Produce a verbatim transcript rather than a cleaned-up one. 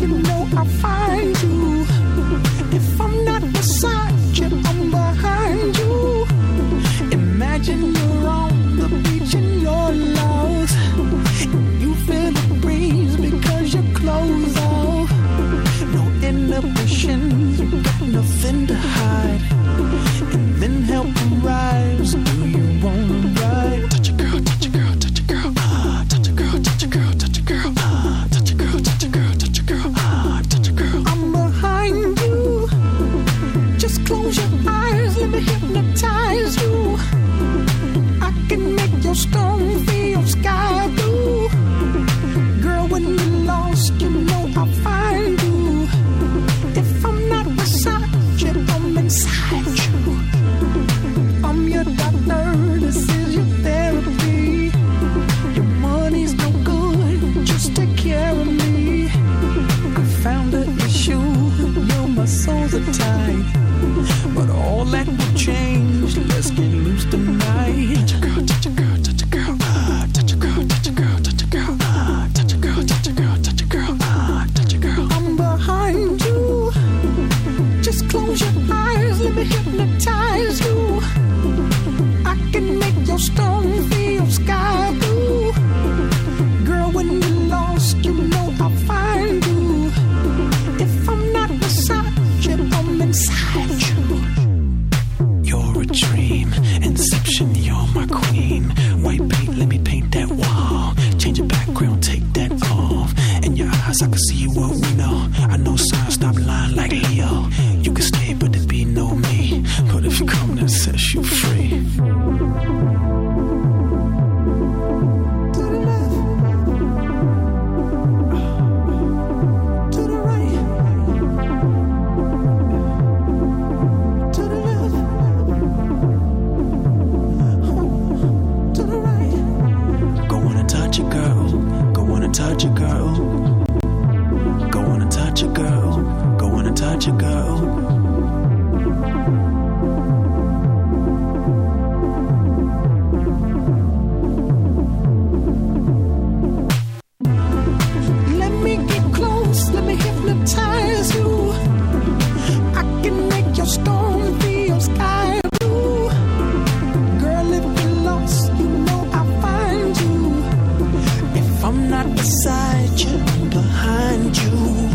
you know I'll find you. If I'm not beside you, I'm behind you. Imagine you're on the beach and you're lost. You feel the breeze because your clothes off. No inhibitions, you got nothing to hide. And then help them rise. Do you wanna ride? Touch a girl, touch a girl, touch a girl. Ah, touch a girl, touch a girl, touch a girl. Ah, touch a girl, touch a girl, touch a girl. Ah, touch a girl. I'm behind you. Just close your eyes, let me hypnotize you. I can make your stone feel sky blue. Girl, when you're lost, you know I'll find you. If I'm not beside you, I'm inside you. I'm your doctor, this is your therapy. Your money's no good, just take care of me. I found an issue, yo, my soul's are tight. But all that will change, let's get loose tonight. Touch a girl, touch a girl, touch a girl. Ah, touch a girl, touch a girl, touch a girl. Ah, touch a girl, touch a girl, touch a girl. Ah, touch a girl. I'm behind you. Just close your eyes, let me hypnotize you. I can make your stone feel sky blue. Girl, when you're lost, you know I'll find you. If I'm not beside you, I'm inside you. You're a dream, Inception, you're my queen. White paint, let me paint that wall. Change your background, take that off. In your eyes, I can see what we know. I know signs, stop lying like Leo. You can stay, but there be no me. But if you come, that sets you free. Touch a girl, go on and touch a girl, go on and touch a girl. Let me get close, let me hypnotize you. I can make your storm feel sky blue. Girl, if you're lost, you know I'll find you. If I'm not beside you, I'm behind you.